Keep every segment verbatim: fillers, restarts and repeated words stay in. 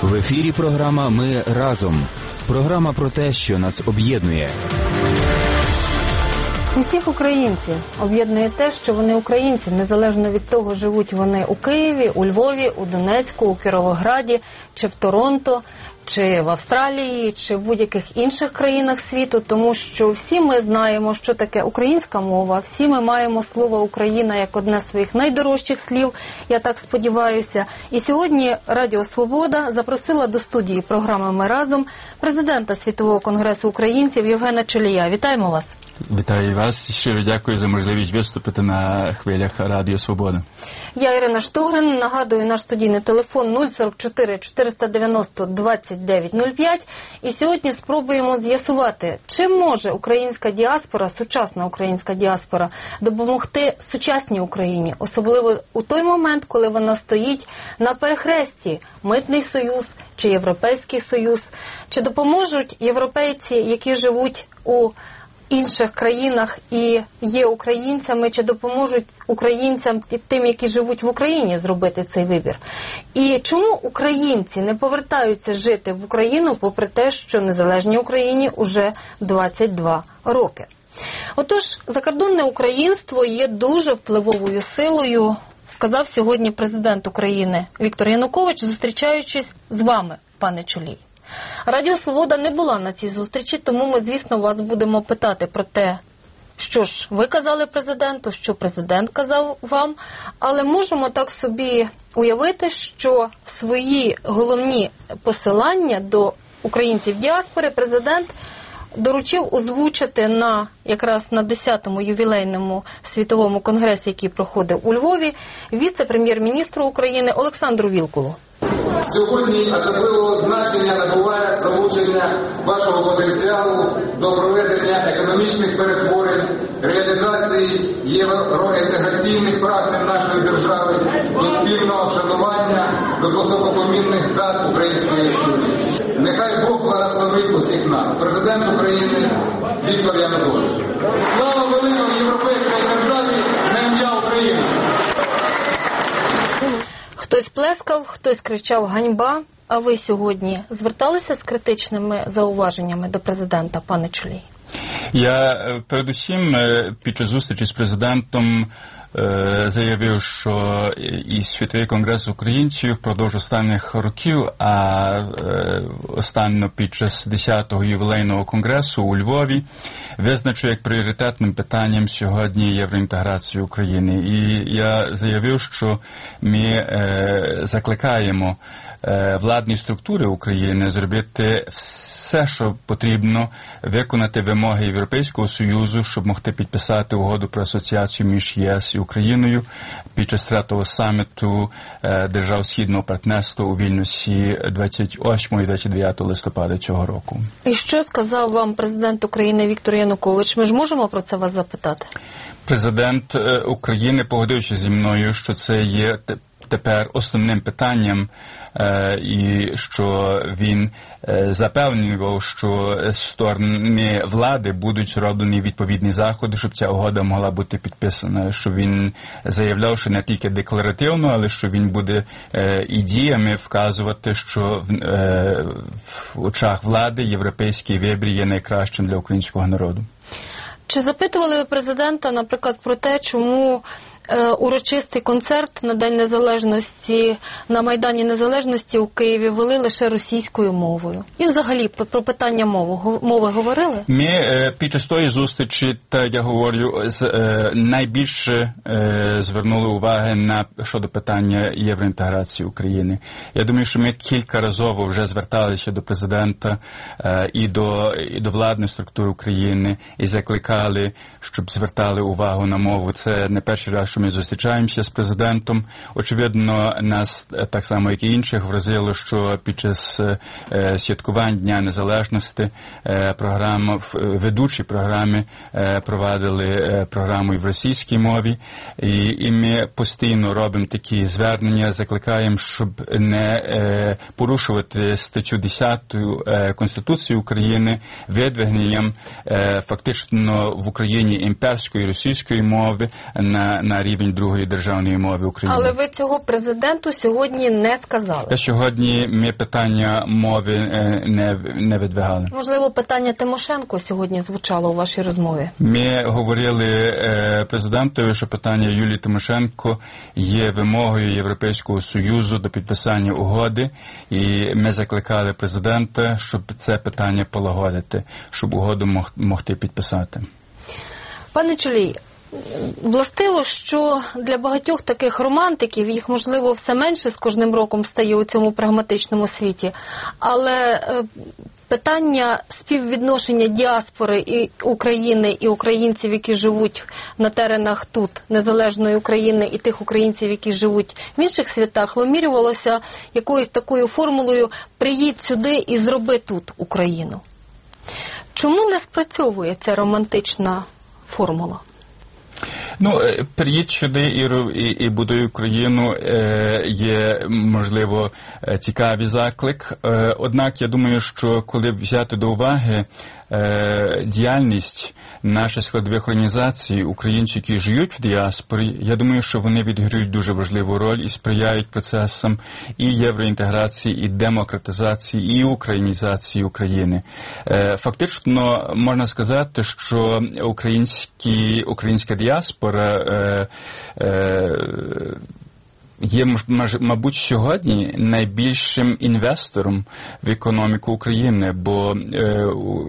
В ефірі програма «Ми разом». Програма про те, що нас об'єднує. Усіх українців об'єднує те, що вони українці, незалежно від того, живуть вони у Києві, у Львові, у Донецьку, у Кіровограді, чи в Торонто, чи в Австралії, чи в будь-яких інших країнах світу, тому що всі ми знаємо, що таке українська мова, всі ми маємо слово «Україна» як одне з своїх найдорожчих слів, я так сподіваюся. І сьогодні Радіо Свобода запросила до студії програми «Ми разом» президента Світового конгресу українців Євгена Чолія. Вітаємо вас. Вітаю вас. Щиро дякую за можливість виступити на хвилях Радіо Свобода. Я Ірина Штогрин. Нагадую, наш студійний телефон нуль сорок чотири чотириста дев'яносто двадцять дев'ять нуль п'ять. І сьогодні спробуємо з'ясувати, чи може українська діаспора, сучасна українська діаспора, допомогти сучасній Україні, особливо у той момент, коли вона стоїть на перехресті Митний Союз чи Європейський Союз. Чи допоможуть європейці, які живуть у інших країнах і є українцями, чи допоможуть українцям і тим, які живуть в Україні, зробити цей вибір? І чому українці не повертаються жити в Україну, попри те, що незалежній Україні уже двадцять два роки? Отож, закордонне українство є дуже впливовою силою, сказав сьогодні президент України Віктор Янукович, зустрічаючись з вами, пане Чолій. Радіо Свобода не була на цій зустрічі, тому ми, звісно, вас будемо питати про те, що ж ви казали президенту, що президент казав вам, але можемо так собі уявити, що свої головні посилання до українців діаспори президент доручив озвучити на якраз на десятому ювілейному світовому конгресі, який проходив у Львові, віце-прем'єр-міністру України Олександру Вілкулу. Сьогодні особливого значення набуває залучення вашого потенціалу до проведення економічних перетворень, реалізації євроінтеграційних прагнень нашої держави, до спільного вшанування, до високопомінних дат української історії. Нехай Бог благословить усіх нас. Президент України Віктор Янукович. Слава великій європейській державі на ім'я України! Хтось плескав, хтось кричав «ганьба». А ви сьогодні зверталися з критичними зауваженнями до президента, пане Чолій? Я передусім під час зустрічі з президентом заявив, що і Світовий конгрес українців впродовж останніх років, а останньо під час десятого ювілейного конгресу у Львові, визначив як пріоритетним питанням сьогодні євроінтеграцію України. І я заявив, що ми закликаємо владні структури України зробити все, що потрібно, виконати вимоги Європейського Союзу, щоб могти підписати угоду про асоціацію між ЄС і Україною під час третього саміту держав Східного партнерства у Вільнюсі двадцять восьмого і двадцять дев'ятого листопада цього року. І що сказав вам президент України Віктор Янукович? Ми ж можемо про це вас запитати? Президент України погодився зі мною, що це є тепер основним питанням, і що він запевнював, що з сторони влади будуть зроблені відповідні заходи, щоб ця угода могла бути підписана. Що він заявляв, що не тільки декларативно, але що він буде і діями вказувати, що в очах влади європейський вибір є найкращим для українського народу. Чи запитували ви президента, наприклад, про те, чому урочистий концерт на День Незалежності на Майдані Незалежності у Києві вели лише російською мовою? І взагалі про питання мови, мови говорили? Ми під час тої зустрічі, та я говорю, найбільше звернули уваги на щодо питання євроінтеграції України. Я думаю, що ми кількаразово вже зверталися до президента і до, і до владної структури України і закликали, щоб звертали увагу на мову. Це не перший раз, що ми зустрічаємося з президентом. Очевидно, нас, так само як і інших, вразило, що під час е, святкувань Дня Незалежності е, програма, ведучі програми е, провадили е, програму і в російській мові. І, і ми постійно робимо такі звернення, закликаємо, щоб не е, порушувати статтю десяту е, Конституції України видвигненням е, фактично в Україні імперської російської мови на, на на рівень другої державної мови України. Але ви цього президенту сьогодні не сказали. Я сьогодні ми питання мови не, не видвигали. Можливо, питання Тимошенко сьогодні звучало у вашій розмові? Ми говорили е, президентові, що питання Юлії Тимошенко є вимогою Європейського Союзу до підписання угоди, і ми закликали президента, щоб це питання полагодити, щоб угоду мог, могти підписати. Пане Чолій, властиво, що для багатьох таких романтиків, їх, можливо, все менше з кожним роком стає у цьому прагматичному світі, але е, питання співвідношення діаспори і України, і українців, які живуть на теренах тут, незалежної України, і тих українців, які живуть в інших світах, вимірювалося якоюсь такою формулою «приїдь сюди і зроби тут Україну». Чому не спрацьовує ця романтична формула? Ну, приїдь сюди і, і, і будуй Україну е, є, можливо, цікавий заклик. Е, однак, я думаю, що коли взяти до уваги е, діяльність наших складових організацій, українців, які живуть в діаспорі, я думаю, що вони відіграють дуже важливу роль і сприяють процесам і євроінтеграції, і демократизації, і українізації України. Е, фактично, можна сказати, що українські, українська діаспора Е, е, є, мабуть, сьогодні найбільшим інвестором в економіку України, бо е,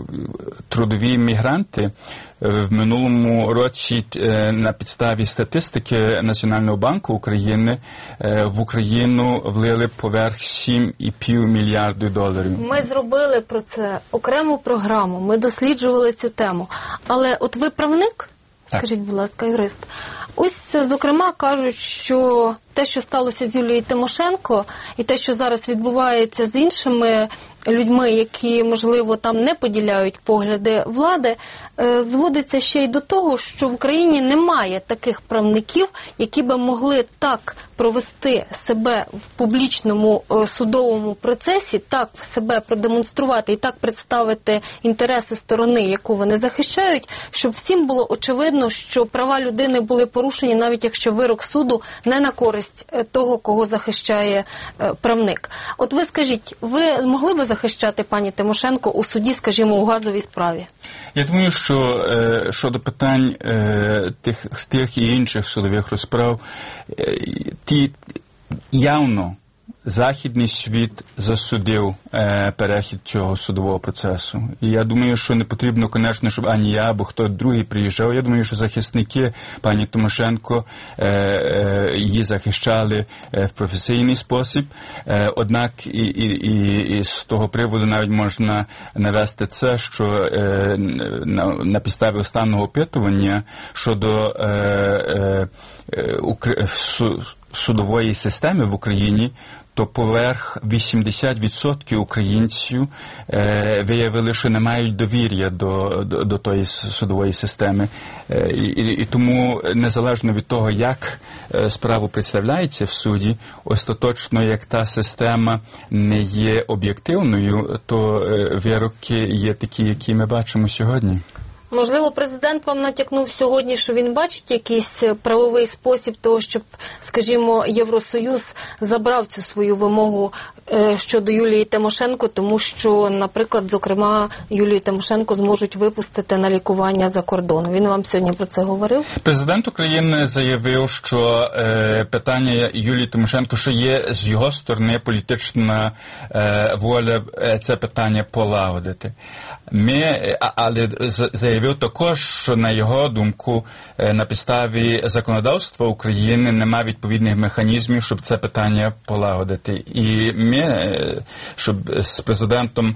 трудові мігранти в минулому році е, на підставі статистики Національного банку України е, в Україну влили поверх сім і пів мільярду доларів. Ми зробили про це окрему програму, ми досліджували цю тему. Але от ви правник? Скажіть, будь ласка, юрист. Ось, зокрема, кажуть, що те, що сталося з Юлією Тимошенко, і те, що зараз відбувається з іншими людьми, які, можливо, там не поділяють погляди влади, зводиться ще й до того, що в Україні немає таких правників, які би могли так провести себе в публічному судовому процесі, так себе продемонструвати і так представити інтереси сторони, яку вони захищають, щоб всім було очевидно, що права людини були порушені, навіть якщо вирок суду не на користь того, кого захищає правник. От ви скажіть, ви могли би захищати пані Тимошенко у суді, скажімо, у газовій справі? Я думаю, що е, щодо питань е, тих, тих і інших судових розправ, е, ті явно Західний світ засудив е, перехід цього судового процесу. І я думаю, що не потрібно, звісно, щоб ані я, або хто другий приїжджав. Я думаю, що захисники пані Тимошенко е, е, її захищали е, в професійний спосіб. Е, однак і, і, і, і з того приводу навіть можна навести це, що е, на, на підставі останнього опитування щодо е, е, е, укр... судової системи в Україні, то поверх вісімдесят відсотків українців е, виявили, що не мають довір'я до, до, до тої судової системи. Е, і, і тому, незалежно від того, як е, справа представляється в суді, остаточно, як та система не є об'єктивною, то е, вироки є такі, які ми бачимо сьогодні. Можливо, президент вам натякнув сьогодні, що він бачить якийсь правовий спосіб того, щоб, скажімо, Євросоюз забрав цю свою вимогу е, щодо Юлії Тимошенко, тому що, наприклад, зокрема, Юлію Тимошенко зможуть випустити на лікування за кордон. Він вам сьогодні про це говорив? Президент України заявив, що е, питання Юлії Тимошенко, що є з його сторони політична е, воля е, це питання полагодити. Ми, але заявив також, що на його думку на підставі законодавства України немає відповідних механізмів, щоб це питання полагодити. І ми, щоб з президентом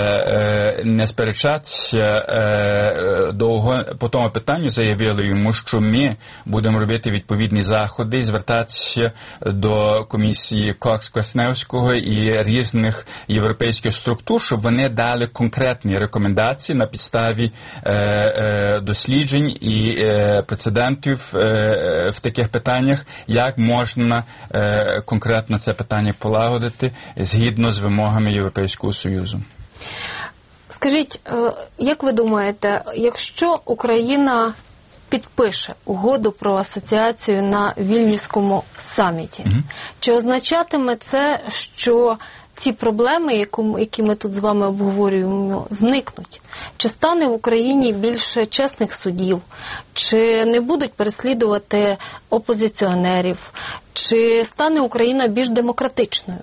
не сперечатися довго по тому питанню, заявили йому, що ми будемо робити відповідні заходи і звертатися до комісії Кокс-Квасневського і різних європейських структур, щоб вони дали конкретні рекомендації рекомендації на підставі е, е, досліджень і е, прецедентів е, в таких питаннях, як можна е, конкретно це питання полагодити згідно з вимогами Європейського Союзу. Скажіть, як ви думаєте, якщо Україна підпише угоду про асоціацію на Вільнюському саміті. Mm-hmm. Чи означатиме це, що ці проблеми, які ми тут з вами обговорюємо, зникнуть? Чи стане в Україні більше чесних судів? Чи не будуть переслідувати опозиціонерів? Чи стане Україна більш демократичною?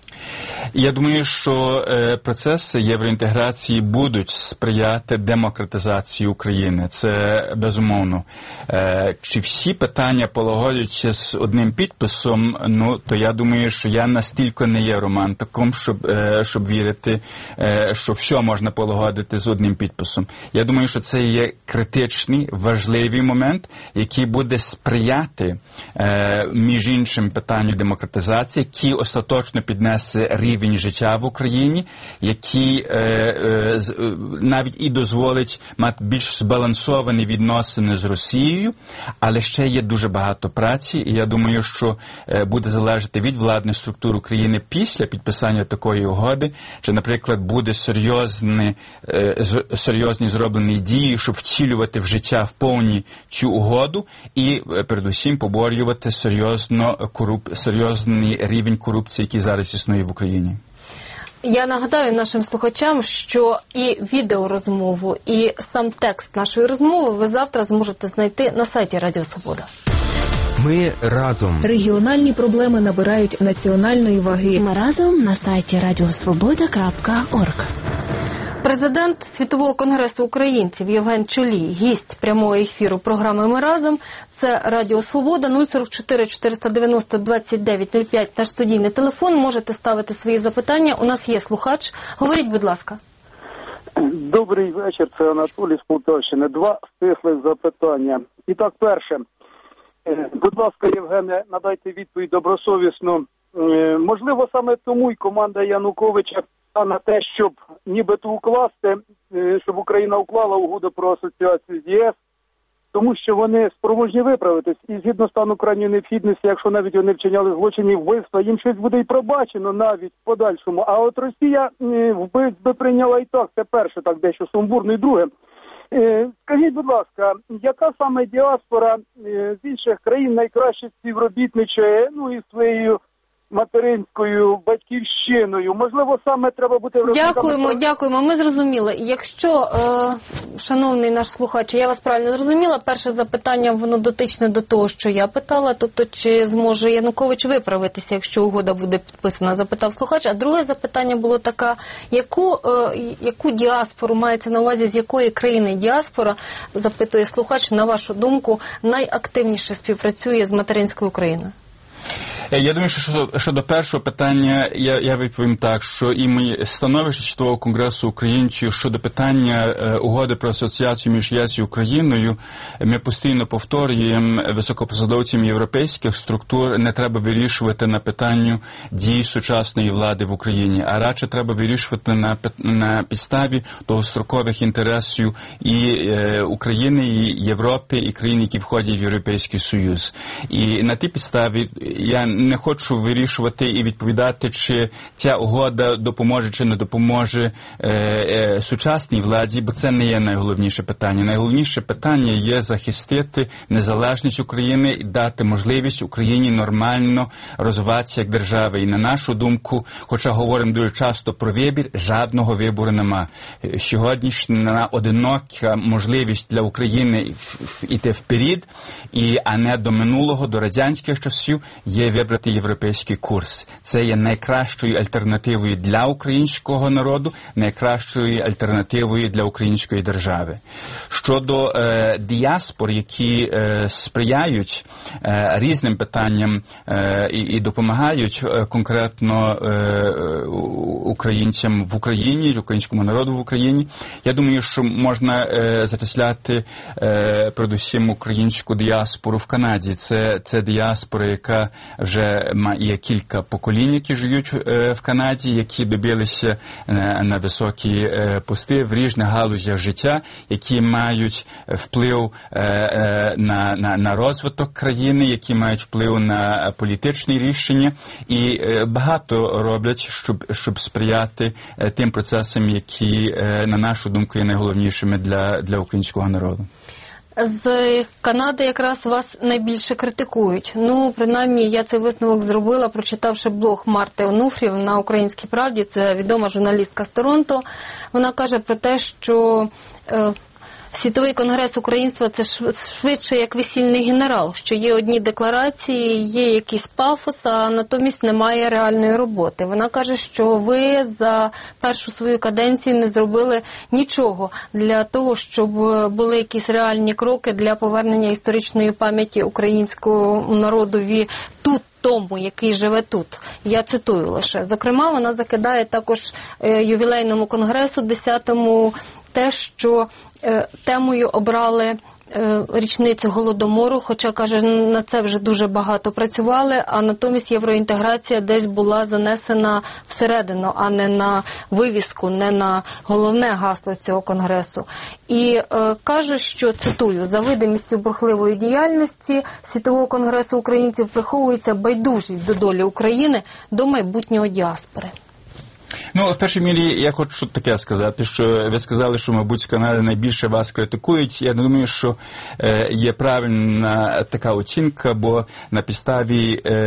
Я думаю, що е, процеси євроінтеграції будуть сприяти демократизації України. Це безумовно. Е, чи всі питання полагодяться з одним підписом, ну, то я думаю, що я настільки не є романтиком, щоб, е, щоб вірити, е, що все можна полагодити з одним підписом. Я думаю, що це є критичний, важливий момент, який буде сприяти, е, між іншим, питанню демократизації, який остаточно піднесе рівень життя в Україні, який е, е, навіть і дозволить мати більш збалансовані відносини з Росією, але ще є дуже багато праці, і я думаю, що е, буде залежати від владних структур України після підписання такої угоди, чи, наприклад, буде серйозні, е, серйозні зроблені дії, щоб втілювати в життя в повні цю угоду і, е, передусім, поборювати серйозно коруп... серйозний рівень корупції, який зараз існує в Україні. Я нагадаю нашим слухачам, що і відеорозмову, і сам текст нашої розмови ви завтра зможете знайти на сайті Радіо Свобода. Ми разом. Регіональні проблеми набирають національної ваги. Ми разом на сайті радіосвобода крапка орг. Президент Світового конгресу українців Євген Чолій, гість прямого ефіру програми «Ми разом». Це Радіо Свобода, нуль сорок чотири чотириста дев'яносто двадцять дев'ять нуль п'ять, наш студійний телефон. Можете ставити свої запитання. У нас є слухач. Говоріть, будь ласка. Добрий вечір, це Анатолій з Полтавщини. Два стислих запитання. І так, перше. Будь ласка, Євгене, надайте відповідь добросовісно. Можливо, саме тому й команда Януковича на те, щоб нібито укласти, щоб Україна уклала угоду про асоціацію з ЄС, тому що вони спроможні виправитись, і згідно стану крайньої необхідності, якщо навіть вони вчиняли злочинні вбивства, їм щось буде і пробачено навіть в подальшому. А от Росія вбивць би прийняла і так, це перше, так дещо сумбурно, і друге. Скажіть, будь ласка, яка саме діаспора з інших країн найкраще співробітничає, ну і своєю материнською батьківщиною? Можливо, саме треба бути... Дякуємо, дякуємо. Ми зрозуміли. Якщо, е, шановний наш слухач, я вас правильно зрозуміла, перше запитання, воно дотичне до того, що я питала, тобто, чи зможе Янукович виправитися, якщо угода буде підписана, запитав слухач. А друге запитання було таке, яку, е, яку діаспору мається на увазі, з якої країни діаспора, запитує слухач, на вашу думку, найактивніше співпрацює з материнською Україною? Я думаю, що щодо першого питання, я, я відповім так, що і ми становище Світового конгресу українців щодо питання е, угоди про асоціацію між ЄС і Україною, ми постійно повторюємо високопосадовцям європейських структур, не треба вирішувати на питанню дій сучасної влади в Україні, а радше треба вирішувати на, на підставі довгострокових інтересів і е, України, і Європи, і країн, які входять в Європейський Союз. І на тій підставі я не хочу вирішувати і відповідати, чи ця угода допоможе чи не допоможе е, е, сучасній владі, бо це не є найголовніше питання. Найголовніше питання є захистити незалежність України і дати можливість Україні нормально розвиватися як держава. І на нашу думку, хоча говоримо дуже часто про вибір, жодного вибору нема. Сьогоднішня одинока можливість для України йти вперед, і, а не до минулого, до радянських часів, є вибрати європейський курс. Це є найкращою альтернативою для українського народу, найкращою альтернативою для української держави. Щодо е, діаспор, які е, сприяють е, різним питанням е, і, і допомагають е, конкретно е, українцям в Україні, українському народу в Україні, я думаю, що можна е, зачисляти е, передусім українську діаспору в Канаді. Це, це діаспора, яка вже є кілька поколінь, які живуть е, в Канаді, які добилися е, на високі е, пости в різних галузях життя, які мають вплив е, е, на, на, на розвиток країни, які мають вплив на політичні рішення, і е, багато роблять, щоб, щоб сприяти е, тим процесам, які, е, на нашу думку, є найголовнішими для, для українського народу. З Канади якраз вас найбільше критикують. Ну, принаймні, я цей висновок зробила, прочитавши блог Марти Онуфрів на «Українській правді». Це відома журналістка з Торонто. Вона каже про те, що е, Світовий конгрес українства – це швидше як весільний генерал, що є одні декларації, є якийсь пафос, а натомість немає реальної роботи. Вона каже, що ви за першу свою каденцію не зробили нічого для того, щоб були якісь реальні кроки для повернення історичної пам'яті українському народові тут, тому, який живе тут. Я цитую лише. Зокрема, вона закидає також ювілейному конгресу десятому те, що е, темою обрали е, річницю Голодомору, хоча, каже, на це вже дуже багато працювали, а натомість євроінтеграція десь була занесена всередину, а не на вивіску, не на головне гасло цього конгресу. І е, каже, що, цитую, за видимістю бурхливої діяльності Світового конгресу українців приховується байдужість до долі України, до майбутнього діаспори. Ну, в першій мірі я хочу таке сказати, що ви сказали, що, мабуть, з Канади найбільше вас критикують. Я думаю, що е, є правильна така оцінка, бо на підставі е,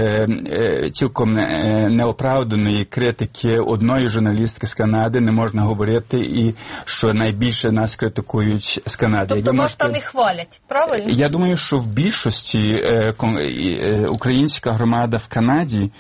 е, цілком е, неоправданої критики одної журналістки з Канади не можна говорити, і що найбільше нас критикують з Канади. Тобто вас можете... там і хвалять, правильно? Я думаю, що в більшості е, е, українська громада в Канаді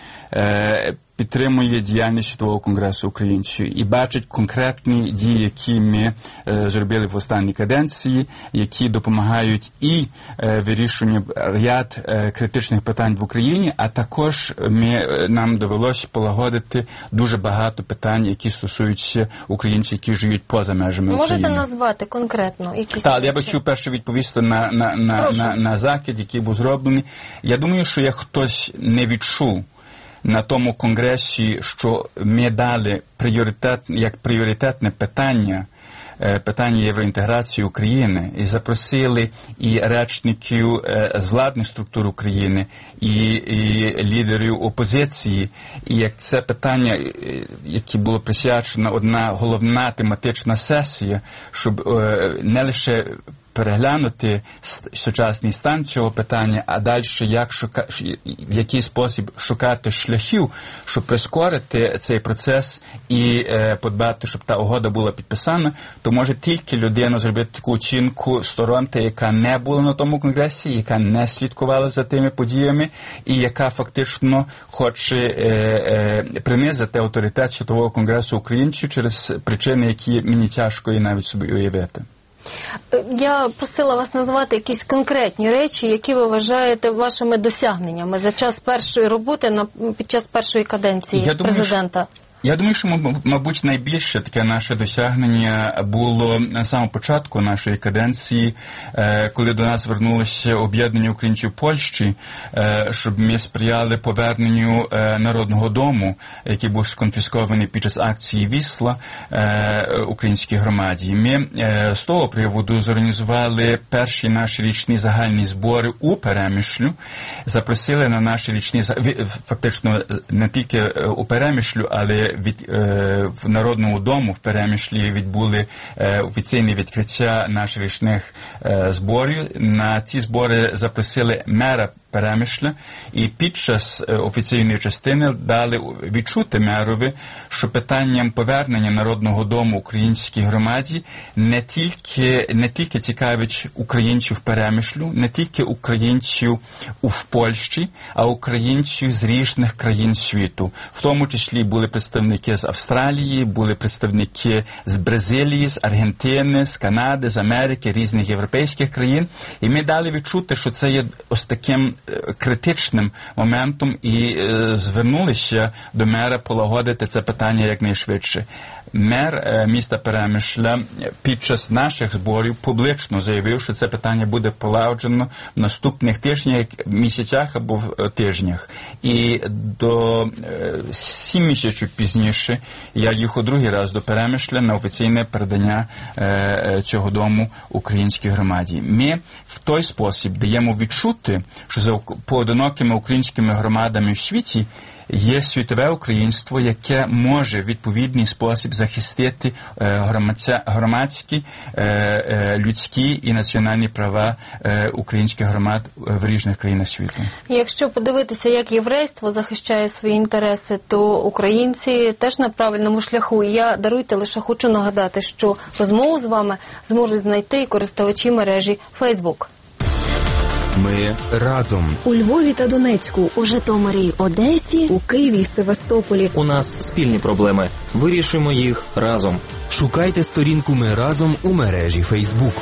е, підтримує діяльність Світового конгресу українців і бачить конкретні дії, які ми е, зробили в останній каденції, які допомагають і е, вирішенню ряд е, критичних питань в Україні, а також ми, е, нам довелося полагодити дуже багато питань, які стосуються українців, які живуть поза межами Можете України. Можете назвати конкретно якісь? Так, я би хотів перше відповісти на, на, на, на, на закид, який був зроблений. Я думаю, що як хтось не відчув на тому конгресі, що ми дали пріоритет, як пріоритетне питання, питання євроінтеграції України, і запросили і речників з владних структур України, і, і лідерів опозиції, і як це питання, яке було присвячено одна головна тематична сесія, щоб не лише переглянути сучасний стан цього питання, а далі як шука... в який спосіб шукати шляхів, щоб прискорити цей процес і е, подбати, щоб та угода була підписана, то може тільки людина зробити таку оцінку сторон, яка не була на тому конгресі, яка не слідкувала за тими подіями і яка фактично хоче е, е, принизити авторитет Світового конгресу українців через причини, які мені тяжко і навіть собі уявити. Я просила вас назвати якісь конкретні речі, які ви вважаєте вашими досягненнями за час першої роботи, на, під час першої каденції я президента. Думаю, що... Я думаю, що, мабуть, найбільше таке наше досягнення було на самому початку нашої каденції, коли до нас звернулося об'єднання українців Польщі, щоб ми сприяли поверненню Народного дому, який був сконфіскований під час акції «Вісла» українській громаді. Ми з того приводу зорганізували перші наші річні загальні збори у Перемишлю, запросили на наші річні, фактично не тільки у Перемишлю, але від, е, в Народному дому в Перемишлі відбули е, офіційне відкриття наших річних е, зборів. На ці збори запросили мера Перемишля, і під час е, офіційної частини дали відчути мерові, що питанням повернення Народного дому українській громаді не тільки, не тільки цікавить українців в Перемишлю, не тільки українців у Польщі, а українців з різних країн світу. В тому числі були представники з Австралії, були представники з Бразилії, з Аргентини, з Канади, з Америки, різних європейських країн. І ми дали відчути, що це є ось таким критичним моментом і е, звернулися до мера полагодити це питання якнайшвидше. Мер е, міста Перемишля під час наших зборів публічно заявив, що це питання буде полагоджено в наступних тижнях, місяцях або в тижнях. І до е, сім місяців пізніше я їхав другий раз до Перемишля на офіційне передання е, цього дому українській громаді. Ми в той спосіб даємо відчути, що за поодинокими українськими громадами в світі є світове українство, яке може в відповідний спосіб захистити громадські, людські і національні права українських громад в різних країнах світу. Якщо подивитися, як єврейство захищає свої інтереси, то українці теж на правильному шляху. І я, даруйте, лише хочу нагадати, що розмову з вами зможуть знайти і користувачі мережі Facebook. Ми разом. У Львові та Донецьку, У Житомирі, Одесі. у Києві і Севастополі. У нас спільні проблеми. Вирішуємо їх разом. Шукайте сторінку «Ми разом» у мережі Facebook.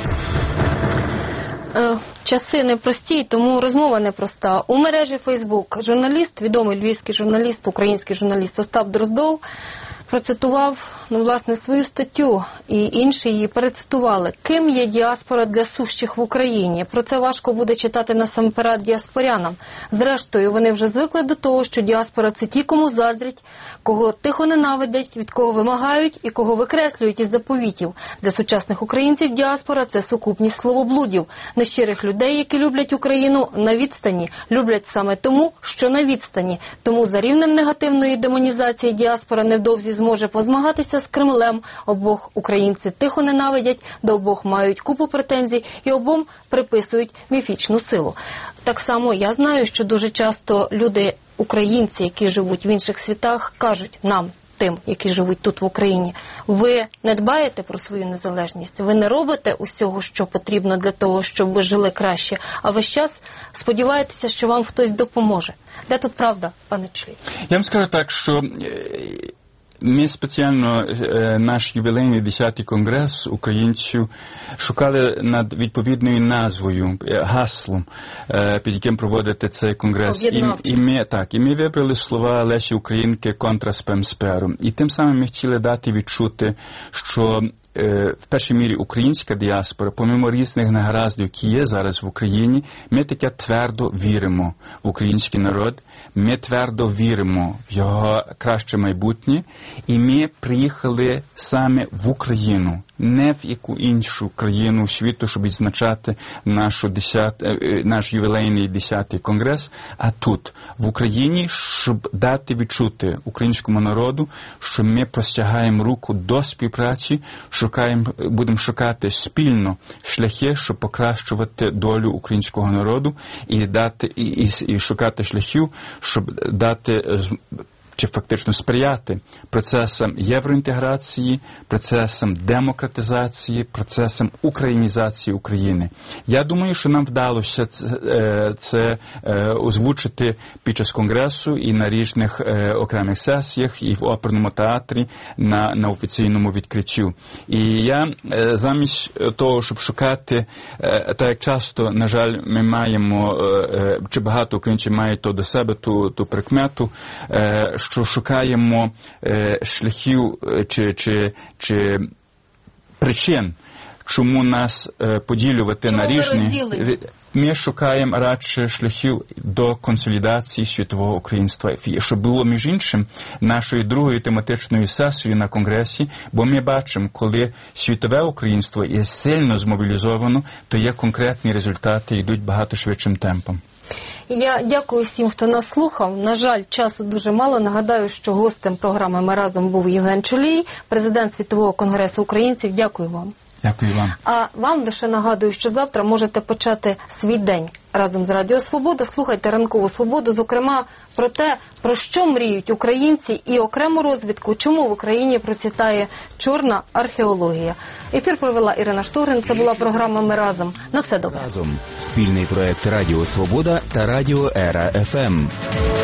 Е, часи непрості, тому розмова непроста. У мережі Facebook журналіст, відомий львівський журналіст, український журналіст Остап Дроздов процитував, ну, власне, свою статтю, і інші її перецитували. Ким є діаспора для сущих в Україні? Про це важко буде читати насамперед діаспорянам. Зрештою, вони вже звикли до того, що діаспора – це ті, кому заздрять, кого тихо ненавидять, від кого вимагають і кого викреслюють із заповітів. Для сучасних українців діаспора – це сукупність словоблудів, нещирих людей, які люблять Україну на відстані, люблять саме тому, що на відстані. Тому за рівнем негативної демонізації діаспора невдовзі зможе позмагатися з Кремлем. Обох українці тихо ненавидять, до обох мають купу претензій і обом приписують міфічну силу. Так само я знаю, що дуже часто люди, українці, які живуть в інших світах, кажуть нам, тим, які живуть тут в Україні, ви не дбаєте про свою незалежність, ви не робите усього, що потрібно для того, щоб ви жили краще, а весь час сподіваєтеся, що вам хтось допоможе. Де тут правда, пане Чолій? Я вам скажу так, що ми спеціально е, наш ювілейний десятий конгрес українців шукали над відповідною назвою, е, гаслом, е, під яким проводити цей конгрес. І, і, ми, так, і ми вибрали слова Лесі Українки «Контра спем сперу». І тим самим ми хотіли дати відчути, що е, в першій мірі українська діаспора, помимо різних негараздів, які є зараз в Україні, ми таке твердо віримо в український народ, ми твердо віримо в його краще майбутнє, і ми приїхали саме в Україну, не в яку іншу країну світу, щоб відзначати нашу десят, наш ювілейний десятий конгрес, а тут, в Україні, щоб дати відчути українському народу, що ми простягаємо руку до співпраці, шукаємо, будемо шукати спільно шляхи, щоб покращувати долю українського народу і дати і, і, і шукати шляхів, щоб дати чи фактично сприяти процесам євроінтеграції, процесам демократизації, процесам українізації України. Я думаю, що нам вдалося це, це озвучити під час конгресу і на різних окремих сесіях, і в оперному театрі на, на офіційному відкритті. І я замість того, щоб шукати, так як часто, на жаль, ми маємо, чи багато українців мають то до себе ту, ту прикмету, що шукаємо е, шляхів чи, чи, чи причин, чому нас е, поділювати чому на різні. Ми Ми шукаємо радше шляхів до консолідації світового українства, щоб було, між іншим, нашою другою тематичною сесією на Конгресі, бо ми бачимо, коли світове українство є сильно змобілізовано, то є конкретні результати, йдуть багато швидшим темпом. Я дякую всім, хто нас слухав. На жаль, часу дуже мало. Нагадаю, що гостем програми «Ми разом» був Євген Чолій, президент Світового конгресу українців. Дякую вам. Дякую вам. А вам лише нагадую, що завтра можете почати свій день разом з Радіо Свобода. Слухайте «Ранкову Свободу», зокрема, про те, про що мріють українці, і окрему розвідку, чому в Україні процвітає чорна археологія. Ефір провела Ірина Штогрин. Це була програма «Ми разом». На все добре. Разом. Спільний проект Радіо Свобода та Радіо Ера еф ем.